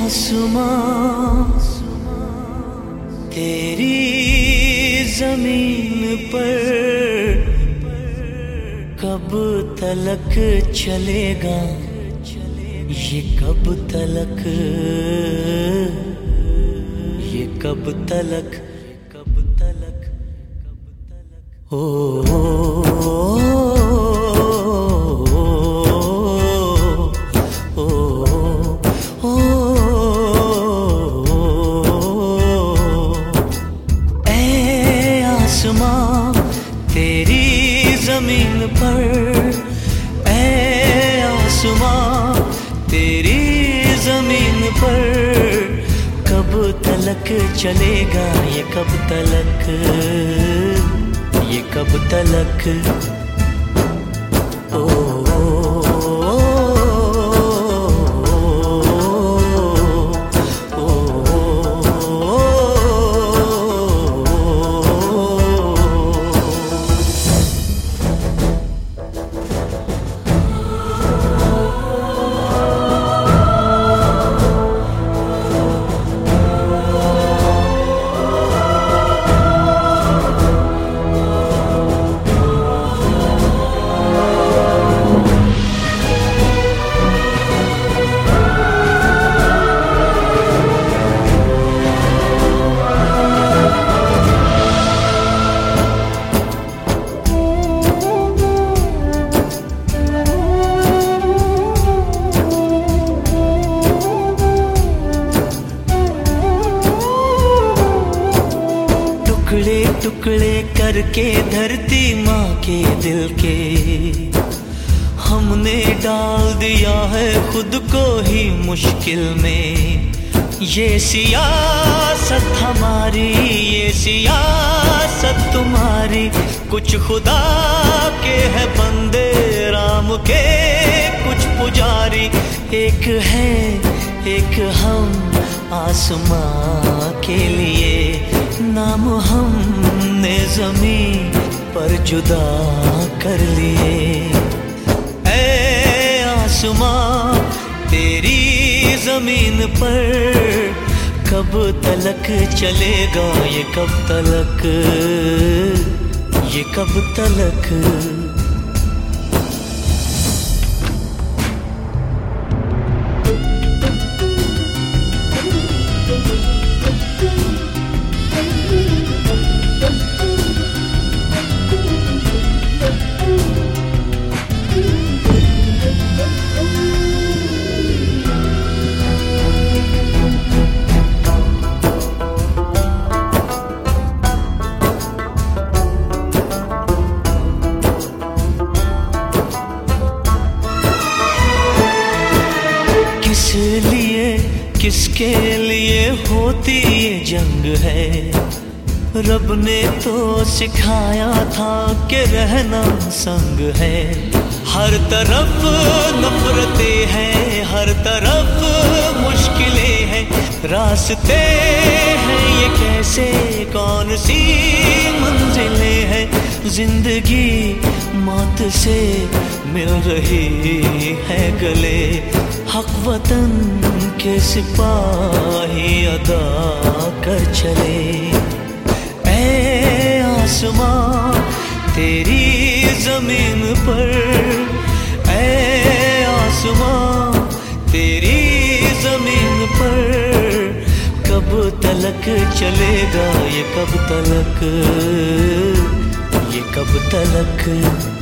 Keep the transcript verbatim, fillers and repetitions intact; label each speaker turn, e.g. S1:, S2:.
S1: आसमां तेरी जमीन पर कब तलक चलेगा, ये कब तलक, ये कब तलक, कब तलक, कब तलक। ओ, ओ, ओ, ओ, ऐ आसमां तेरी जमीन पर, ऐ आसमां तेरी जमीन पर कब तलक चलेगा, ये कब तलक, ये कब तलक। ओ, ओ, ओ, टुकड़े टुकड़े करके धरती माँ के दिल के हमने डाल दिया है खुद को ही मुश्किल में। ये सियासत हमारी, ये सियासत तुम्हारी, कुछ खुदा के है बंदे राम के कुछ पुजारी। एक है एक हम आसमां के लिए, नाम हमने ज़मीन पर जुदा कर लिए। ऐ आसमां तेरी ज़मीन पर कब तलक चलेगा, ये कब तलक, ये कब तलक। किस लिए किसके लिए होती ये जंग है, रब ने तो सिखाया था कि रहना संग है। हर तरफ नफरतें हैं, हर तरफ मुश्किलें हैं, रास्ते हैं ये कैसे, कौन सी मंजिलें हैं। जिंदगी मौत से मिल रही है गले, हक वतन के सिपाही अदा कर चले। ऐ आसमां तेरी जमीन पर, ऐ आसमां तेरी जमीन पर कब तलक चलेगा, ये कब तलक, ये कब तलक।